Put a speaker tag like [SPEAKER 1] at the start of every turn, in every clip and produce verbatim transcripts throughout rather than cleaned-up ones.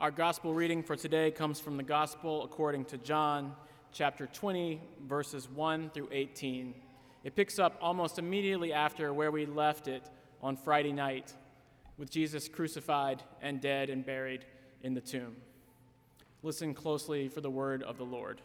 [SPEAKER 1] Our gospel reading for today comes from the Gospel according to John, chapter twenty, verses one through eighteen. It picks up almost immediately after where we left it on Friday night, with Jesus crucified and dead and buried in the tomb. Listen closely for the word of the Lord.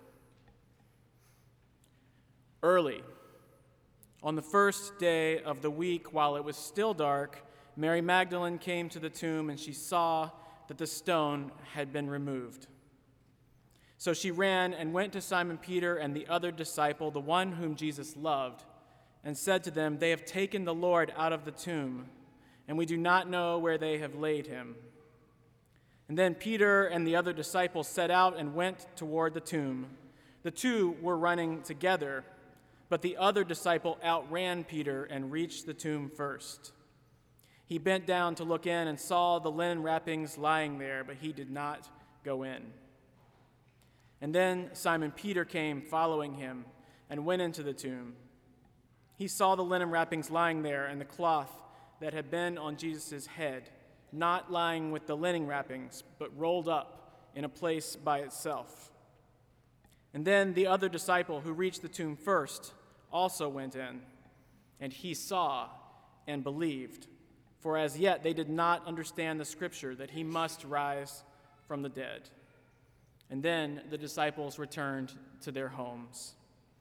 [SPEAKER 1] Early, on the first day of the week, while it was still dark, Mary Magdalene came to the tomb, and she saw that the stone had been removed. So she ran and went to Simon Peter and the other disciple, the one whom Jesus loved, and said to them, "They have taken the Lord out of the tomb, and we do not know where they have laid him." And then Peter and the other disciple set out and went toward the tomb. The two were running together, but the other disciple outran Peter and reached the tomb first. He bent down to look in and saw the linen wrappings lying there, but he did not go in. And then Simon Peter came following him and went into the tomb. He saw the linen wrappings lying there and the cloth that had been on Jesus' head, not lying with the linen wrappings, but rolled up in a place by itself. And then the other disciple who reached the tomb first also went in, and he saw and believed. For as yet they did not understand the scripture that he must rise from the dead. And then the disciples returned to their homes.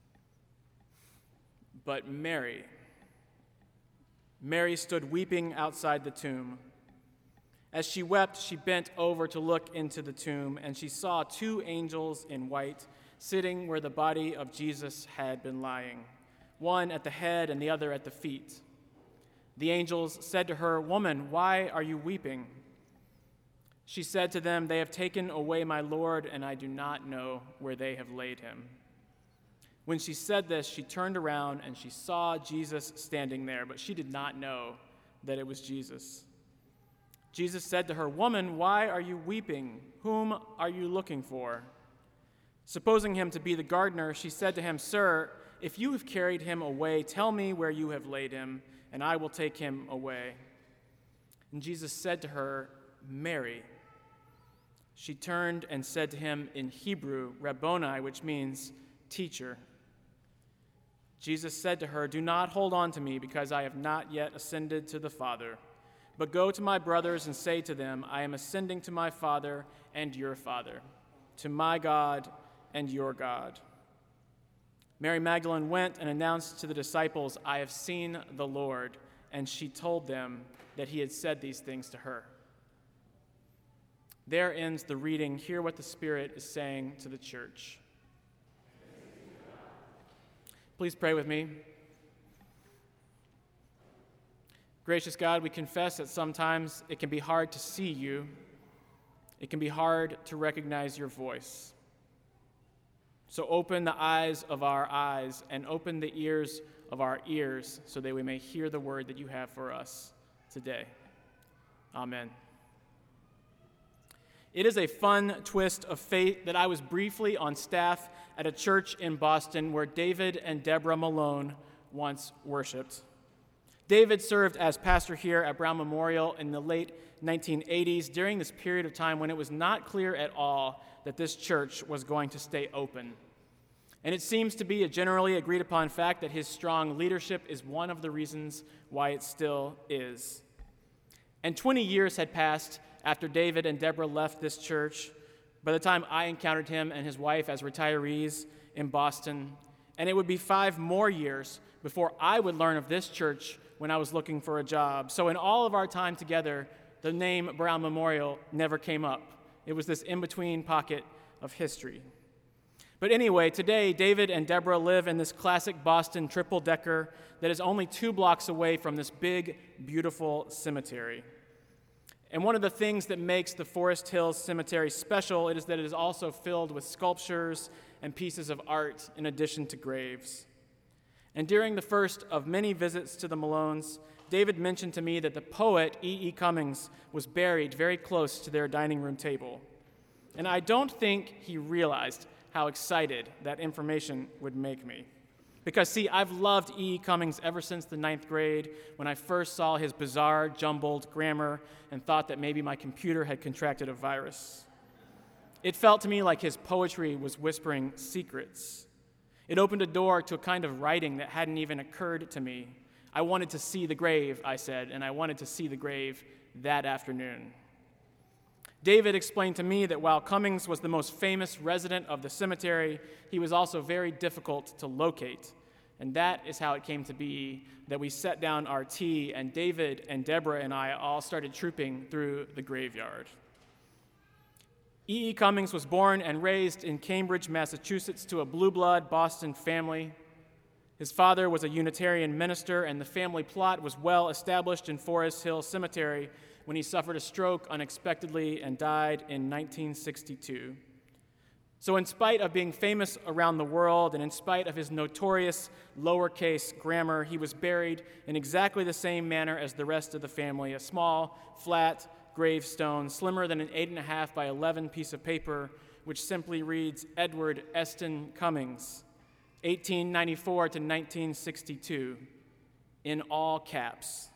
[SPEAKER 1] But Mary, Mary stood weeping outside the tomb. As she wept, she bent over to look into the tomb, and she saw two angels in white sitting where the body of Jesus had been lying, one at the head and the other at the feet. The angels said to her, "Woman, why are you weeping?" She said to them, "They have taken away my Lord, and I do not know where they have laid him." When she said this, she turned around and she saw Jesus standing there, but she did not know that it was Jesus. Jesus said to her, "Woman, why are you weeping? Whom are you looking for?" Supposing him to be the gardener, she said to him, "Sir, if you have carried him away, tell me where you have laid him, and I will take him away." And Jesus said to her, "Mary." She turned and said to him in Hebrew, "Rabboni," which means teacher. Jesus said to her, "Do not hold on to me, because I have not yet ascended to the Father. But go to my brothers and say to them, I am ascending to my Father and your Father, to my God and your God." Mary Magdalene went and announced to the disciples, "I have seen the Lord," and she told them that he had said these things to her. There ends the reading. Hear what the Spirit is saying to the church. Please pray with me. Gracious God, we confess that sometimes it can be hard to see you. It can be hard to recognize your voice. So open the eyes of our eyes and open the ears of our ears so that we may hear the word that you have for us today. Amen. It is a fun twist of fate that I was briefly on staff at a church in Boston where David and Deborah Malone once worshiped. David served as pastor here at Brown Memorial in the late nineteen eighties during this period of time when it was not clear at all that this church was going to stay open. And it seems to be a generally agreed upon fact that his strong leadership is one of the reasons why it still is. And twenty years had passed after David and Deborah left this church by the time I encountered him and his wife as retirees in Boston. And it would be five more years before I would learn of this church when I was looking for a job. So in all of our time together, the name Brown Memorial never came up. It was this in-between pocket of history. But anyway, today, David and Deborah live in this classic Boston triple-decker that is only two blocks away from this big, beautiful cemetery. And one of the things that makes the Forest Hills Cemetery special is that it is also filled with sculptures and pieces of art in addition to graves. And during the first of many visits to the Malones, David mentioned to me that the poet E E. Cummings was buried very close to their dining room table. And I don't think he realized how excited that information would make me. Because, see, I've loved E E. Cummings ever since the ninth grade when I first saw his bizarre, jumbled grammar and thought that maybe my computer had contracted a virus. It felt to me like his poetry was whispering secrets. It opened a door to a kind of writing that hadn't even occurred to me. I wanted to see the grave, I said, and I wanted to see the grave that afternoon. David explained to me that while Cummings was the most famous resident of the cemetery, he was also very difficult to locate. And that is how it came to be that we set down our tea, and David and Deborah and I all started trooping through the graveyard. E E. Cummings was born and raised in Cambridge, Massachusetts, to a blue-blood Boston family. His father was a Unitarian minister, and the family plot was well established in Forest Hill Cemetery when he suffered a stroke unexpectedly and died in nineteen sixty-two. So in spite of being famous around the world, and in spite of his notorious lowercase grammar, he was buried in exactly the same manner as the rest of the family, a small, flat gravestone, slimmer than an eight and a half by eleven piece of paper, which simply reads Edward Eston Cummings, eighteen ninety-four to nineteen sixty-two, in all caps.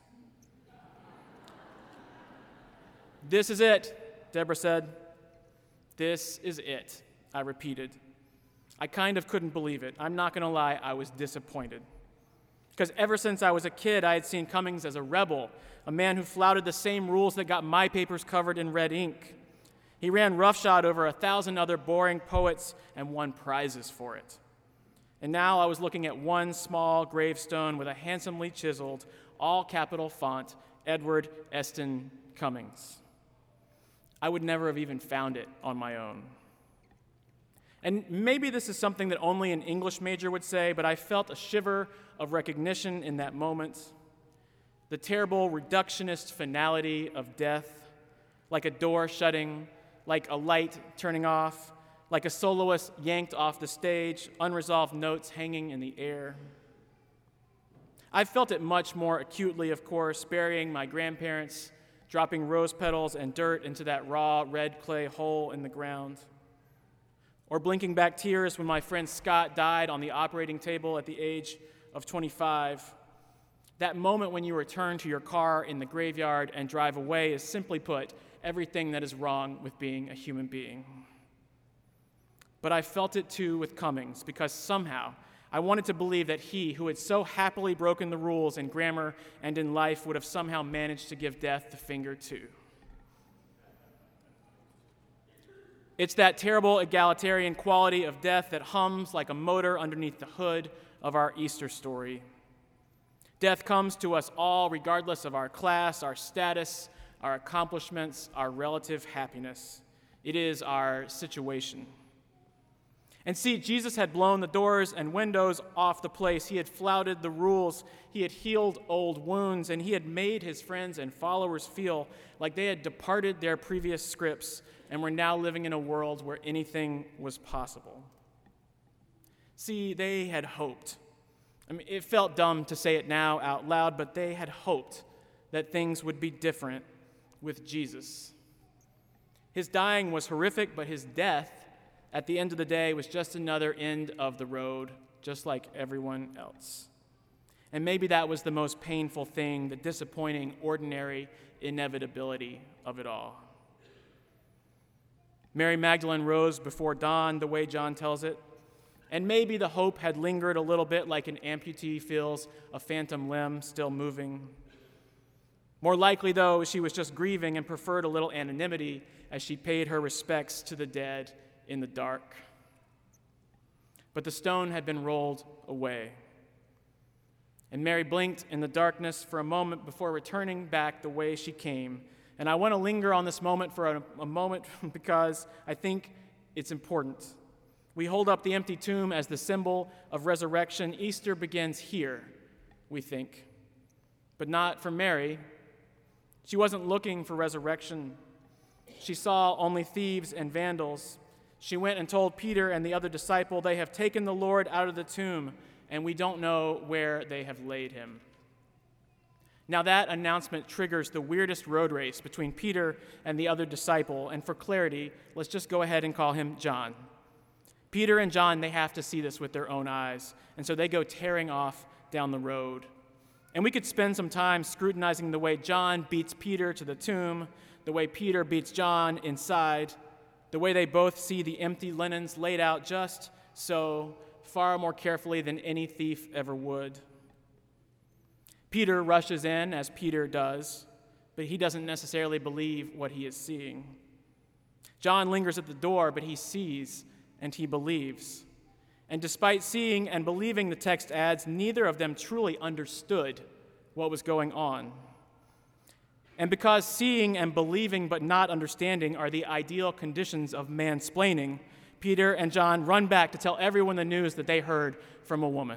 [SPEAKER 1] "This is it," Deborah said. "This is it," I repeated. I kind of couldn't believe it. I'm not going to lie, I was disappointed. Because ever since I was a kid, I had seen Cummings as a rebel, a man who flouted the same rules that got my papers covered in red ink. He ran roughshod over a thousand other boring poets and won prizes for it. And now I was looking at one small gravestone with a handsomely chiseled, all-capital font, Edward Eston Cummings. I would never have even found it on my own. And maybe this is something that only an English major would say, but I felt a shiver of recognition in that moment. The terrible reductionist finality of death, like a door shutting, like a light turning off, like a soloist yanked off the stage, unresolved notes hanging in the air. I felt it much more acutely, of course, burying my grandparents, dropping rose petals and dirt into that raw red clay hole in the ground. Or blinking back tears when my friend Scott died on the operating table at the age of twenty-five. That moment when you return to your car in the graveyard and drive away is, simply put, everything that is wrong with being a human being. But I felt it too with Cummings, because somehow I wanted to believe that he, who had so happily broken the rules in grammar and in life, would have somehow managed to give death the finger too. It's that terrible egalitarian quality of death that hums like a motor underneath the hood of our Easter story. Death comes to us all regardless of our class, our status, our accomplishments, our relative happiness. It is our situation. And see, Jesus had blown the doors and windows off the place. He had flouted the rules. He had healed old wounds, and he had made his friends and followers feel like they had departed their previous scripts and were now living in a world where anything was possible. See, they had hoped. I mean, it felt dumb to say it now out loud, but they had hoped that things would be different with Jesus. His dying was horrific, but his death, at the end of the day, was just another end of the road, just like everyone else. And maybe that was the most painful thing, the disappointing, ordinary inevitability of it all. Mary Magdalene rose before dawn, the way John tells it, and maybe the hope had lingered a little bit like an amputee feels a phantom limb still moving. More likely, though, she was just grieving and preferred a little anonymity as she paid her respects to the dead in the dark. But the stone had been rolled away. And Mary blinked in the darkness for a moment before returning back the way she came. And I want to linger on this moment for a, a moment because I think it's important. We hold up the empty tomb as the symbol of resurrection. Easter begins here, we think. But not for Mary. She wasn't looking for resurrection. She saw only thieves and vandals. She went and told Peter and the other disciple, "They have taken the Lord out of the tomb, and we don't know where they have laid him." Now that announcement triggers the weirdest road race between Peter and the other disciple, and for clarity, let's just go ahead and call him John. Peter and John, they have to see this with their own eyes, and so they go tearing off down the road. And we could spend some time scrutinizing the way John beats Peter to the tomb, the way Peter beats John inside, the way they both see the empty linens laid out just so, far more carefully than any thief ever would. Peter rushes in, as Peter does, but he doesn't necessarily believe what he is seeing. John lingers at the door, but he sees and he believes. And despite seeing and believing, the text adds, neither of them truly understood what was going on. And because seeing and believing but not understanding are the ideal conditions of mansplaining, Peter and John run back to tell everyone the news that they heard from a woman.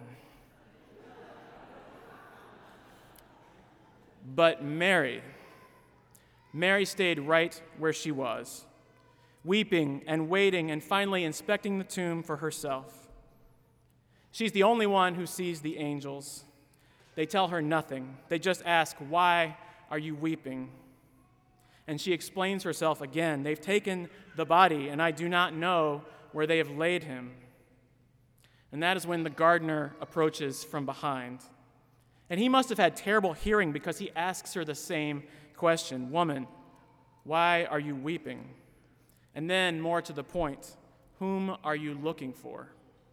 [SPEAKER 1] But Mary, Mary stayed right where she was, weeping and waiting and finally inspecting the tomb for herself. She's the only one who sees the angels. They tell her nothing. They just ask, "Why are you weeping?" And she explains herself again. "They've taken the body, and I do not know where they have laid him." And that is when the gardener approaches from behind. And he must have had terrible hearing because he asks her the same question, "Woman, why are you weeping?" And then, more to the point, "Whom are you looking for?"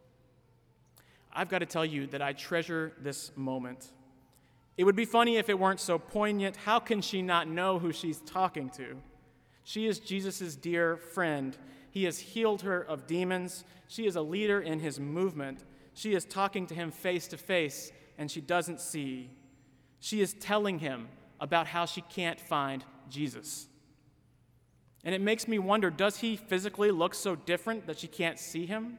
[SPEAKER 1] I've got to tell you that I treasure this moment. It would be funny if it weren't so poignant. How can she not know who she's talking to? She is Jesus' dear friend. He has healed her of demons. She is a leader in his movement. She is talking to him face to face, and she doesn't see. She is telling him about how she can't find Jesus. And it makes me wonder, does he physically look so different that she can't see him?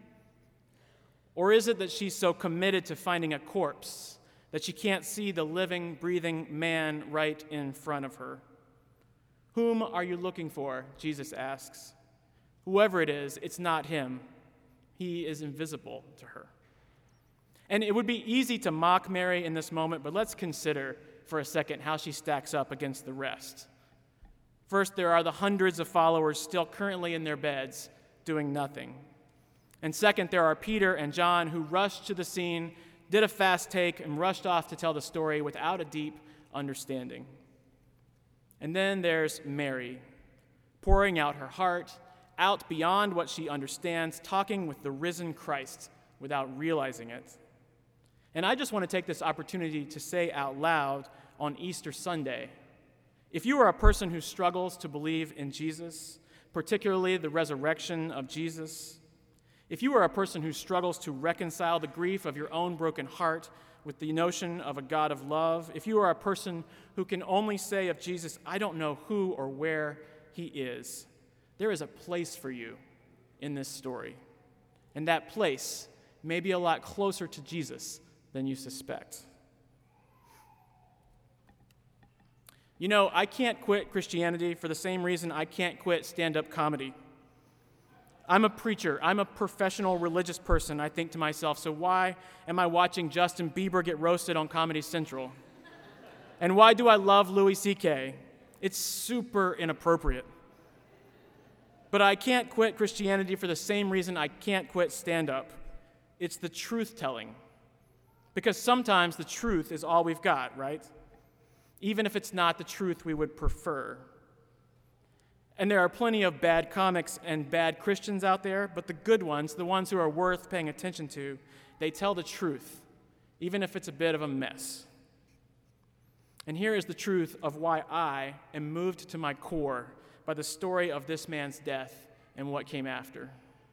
[SPEAKER 1] Or is it that she's so committed to finding a corpse that she can't see the living, breathing man right in front of her? "Whom are you looking for?" Jesus asks. Whoever it is, it's not him. He is invisible to her. And it would be easy to mock Mary in this moment, but let's consider for a second how she stacks up against the rest. First, there are the hundreds of followers still currently in their beds doing nothing. And second, there are Peter and John who rushed to the scene, did a fast take, and rushed off to tell the story without a deep understanding. And then there's Mary, pouring out her heart, out beyond what she understands, talking with the risen Christ without realizing it. And I just want to take this opportunity to say out loud on Easter Sunday, if you are a person who struggles to believe in Jesus, particularly the resurrection of Jesus, if you are a person who struggles to reconcile the grief of your own broken heart with the notion of a God of love, if you are a person who can only say of Jesus, "I don't know who or where he is," there is a place for you in this story. And that place may be a lot closer to Jesus than you suspect. You know, I can't quit Christianity for the same reason I can't quit stand-up comedy. I'm a preacher. I'm a professional religious person, I think to myself, so why am I watching Justin Bieber get roasted on Comedy Central? And why do I love Louis C K? It's super inappropriate. But I can't quit Christianity for the same reason I can't quit stand-up. It's the truth-telling. Because sometimes the truth is all we've got, right? Even if it's not the truth we would prefer. And there are plenty of bad comics and bad Christians out there, but the good ones, the ones who are worth paying attention to, they tell the truth, even if it's a bit of a mess. And here is the truth of why I am moved to my core by the story of this man's death and what came after.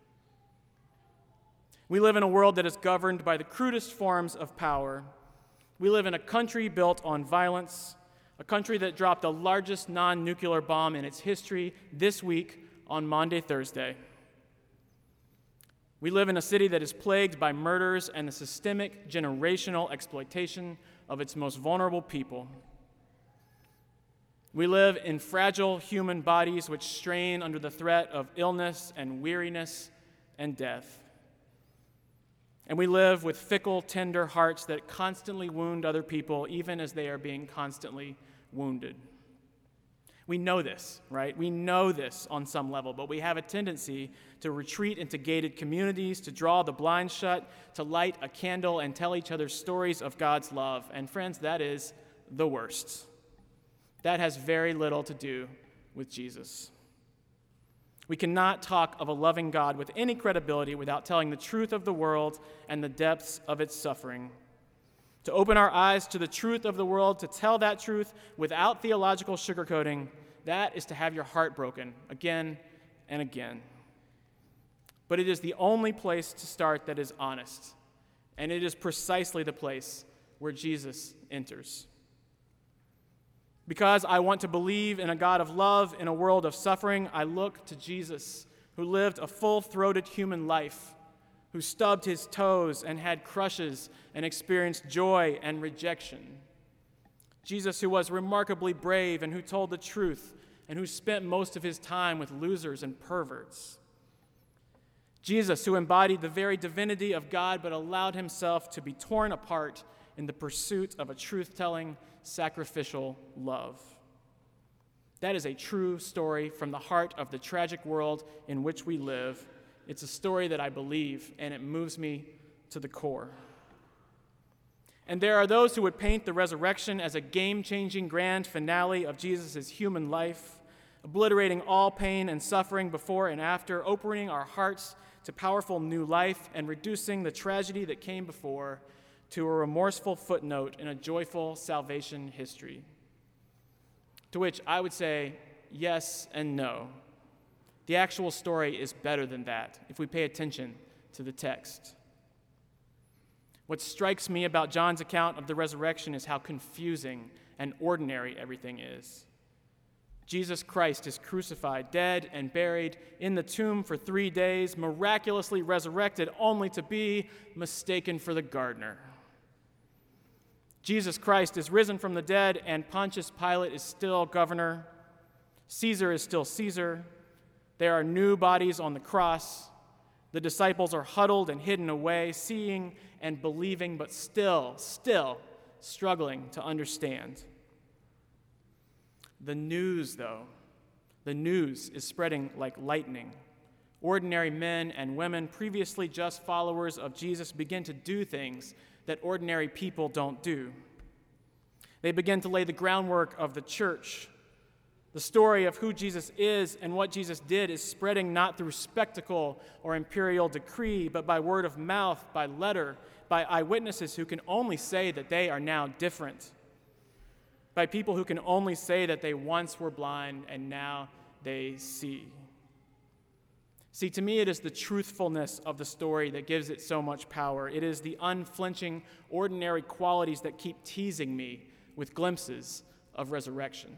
[SPEAKER 1] We live in a world that is governed by the crudest forms of power. We live in a country built on violence, a country that dropped the largest non-nuclear bomb in its history this week on Maundy Thursday. We live in a city that is plagued by murders and the systemic generational exploitation of its most vulnerable people. We live in fragile human bodies which strain under the threat of illness and weariness and death. And we live with fickle, tender hearts that constantly wound other people, even as they are being constantly wounded. We know this, right? We know this on some level, but we have a tendency to retreat into gated communities, to draw the blinds shut, to light a candle and tell each other stories of God's love. And friends, that is the worst. That has very little to do with Jesus. We cannot talk of a loving God with any credibility without telling the truth of the world and the depths of its suffering. To open our eyes to the truth of the world, to tell that truth without theological sugarcoating, that is to have your heart broken again and again. But it is the only place to start that is honest, and it is precisely the place where Jesus enters. Because I want to believe in a God of love in a world of suffering, I look to Jesus, who lived a full-throated human life, who stubbed his toes and had crushes and experienced joy and rejection. Jesus, who was remarkably brave and who told the truth and who spent most of his time with losers and perverts. Jesus, who embodied the very divinity of God but allowed himself to be torn apart in the pursuit of a truth-telling, sacrificial love. That is a true story from the heart of the tragic world in which we live. It's a story that I believe, and it moves me to the core. And there are those who would paint the resurrection as a game-changing grand finale of Jesus' human life, obliterating all pain and suffering before and after, opening our hearts to powerful new life, and reducing the tragedy that came before to a remorseful footnote in a joyful salvation history. To which I would say yes and no. The actual story is better than that if we pay attention to the text. What strikes me about John's account of the resurrection is how confusing and ordinary everything is. Jesus Christ is crucified, dead and buried in the tomb for three days, miraculously resurrected, only to be mistaken for the gardener. Jesus Christ is risen from the dead, and Pontius Pilate is still governor. Caesar is still Caesar. There are new bodies on the cross. The disciples are huddled and hidden away, seeing and believing, but still, still struggling to understand. The news, though, the news is spreading like lightning. Ordinary men and women, previously just followers of Jesus, begin to do things that ordinary people don't do. They begin to lay the groundwork of the church. The story of who Jesus is and what Jesus did is spreading not through spectacle or imperial decree, but by word of mouth, by letter, by eyewitnesses who can only say that they are now different, by people who can only say that they once were blind and now they see. See, to me, it is the truthfulness of the story that gives it so much power. It is the unflinching, ordinary qualities that keep teasing me with glimpses of resurrection.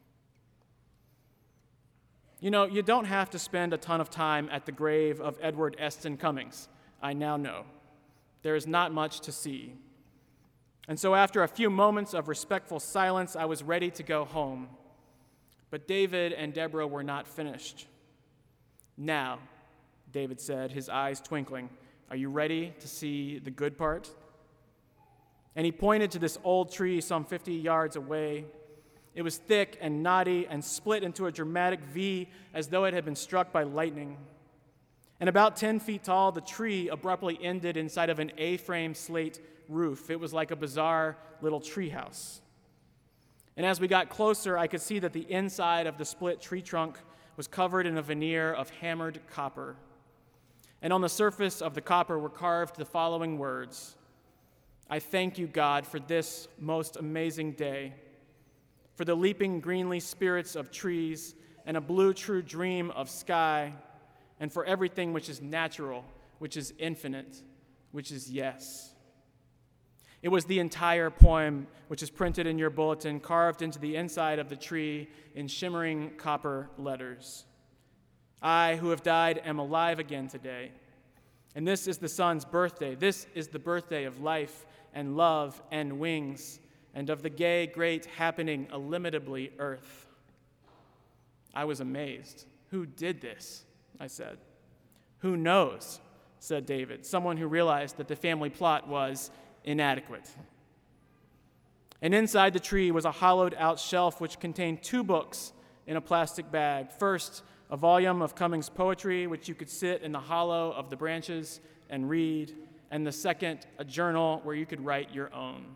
[SPEAKER 1] You know, you don't have to spend a ton of time at the grave of Edward Eston Cummings. I now know. There is not much to see. And so after a few moments of respectful silence, I was ready to go home. But David and Deborah were not finished. "Now," David said, his eyes twinkling, "are you ready to see the good part?" And he pointed to this old tree some fifty yards away. It was thick and knotty and split into a dramatic V as though it had been struck by lightning. And about ten feet tall, the tree abruptly ended inside of an A-frame slate roof. It was like a bizarre little treehouse. And as we got closer, I could see that the inside of the split tree trunk was covered in a veneer of hammered copper. And on the surface of the copper were carved the following words: "I thank you, God, for this most amazing day, for the leaping greenly spirits of trees and a blue true dream of sky, and for everything which is natural, which is infinite, which is yes." It was the entire poem, which is printed in your bulletin, carved into the inside of the tree in shimmering copper letters. I, who have died, am alive again today. And this is the Son's birthday. This is the birthday of life and love and wings, and of the gay, great happening illimitably earth. I was amazed. "Who did this?" I said. "Who knows?" said David, someone who realized that the family plot was inadequate. And inside the tree was a hollowed-out shelf which contained two books in a plastic bag. First, a volume of Cummings' poetry, which you could sit in the hollow of the branches and read, and the second, a journal where you could write your own.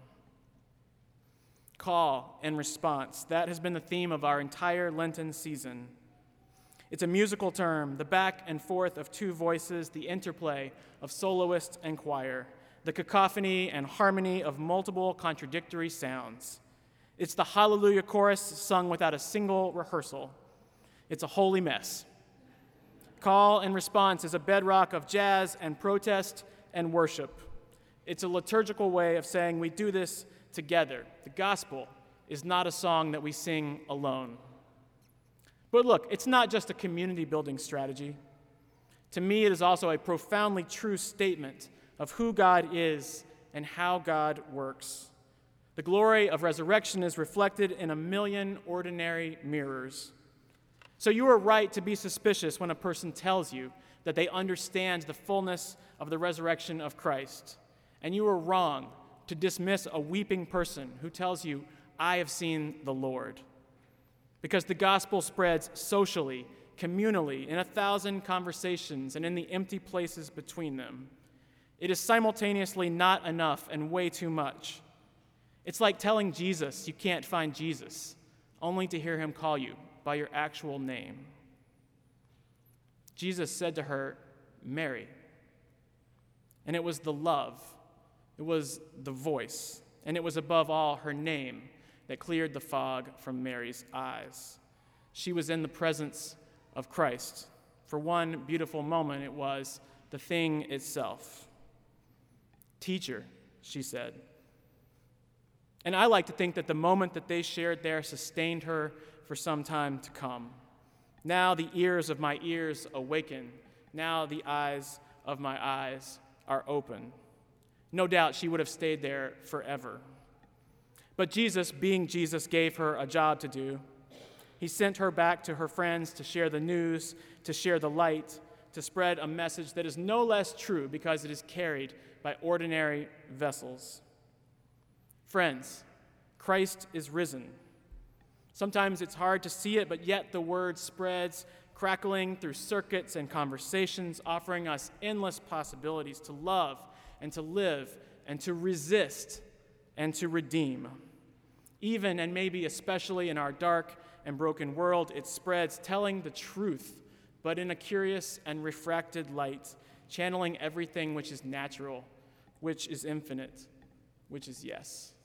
[SPEAKER 1] Call and response. That has been the theme of our entire Lenten season. It's a musical term, the back and forth of two voices, the interplay of soloist and choir, the cacophony and harmony of multiple contradictory sounds. It's the Hallelujah chorus sung without a single rehearsal. It's a holy mess. Call and response is a bedrock of jazz and protest and worship. It's a liturgical way of saying we do this together. The gospel is not a song that we sing alone. But look, it's not just a community-building strategy. To me, it is also a profoundly true statement of who God is and how God works. The glory of resurrection is reflected in a million ordinary mirrors. So you are right to be suspicious when a person tells you that they understand the fullness of the resurrection of Christ. And you are wrong to dismiss a weeping person who tells you, I have seen the Lord. Because the gospel spreads socially, communally, in a thousand conversations and in the empty places between them. It is simultaneously not enough and way too much. It's like telling Jesus you can't find Jesus, only to hear him call you by your actual name. Jesus said to her, Mary. And it was the love, it was the voice, and it was above all her name that cleared the fog from Mary's eyes. She was in the presence of Christ. For one beautiful moment, it was the thing itself. Teacher, she said. And I like to think that the moment that they shared there sustained her for some time to come. Now the ears of my ears awaken. Now the eyes of my eyes are open. No doubt she would have stayed there forever. But Jesus, being Jesus, gave her a job to do. He sent her back to her friends to share the news, to share the light, to spread a message that is no less true because it is carried by ordinary vessels. Friends, Christ is risen. Sometimes it's hard to see it, but yet the word spreads, crackling through circuits and conversations, offering us endless possibilities to love and to live and to resist and to redeem. Even and maybe especially in our dark and broken world, it spreads, telling the truth, but in a curious and refracted light, channeling everything which is natural, which is infinite, which is yes.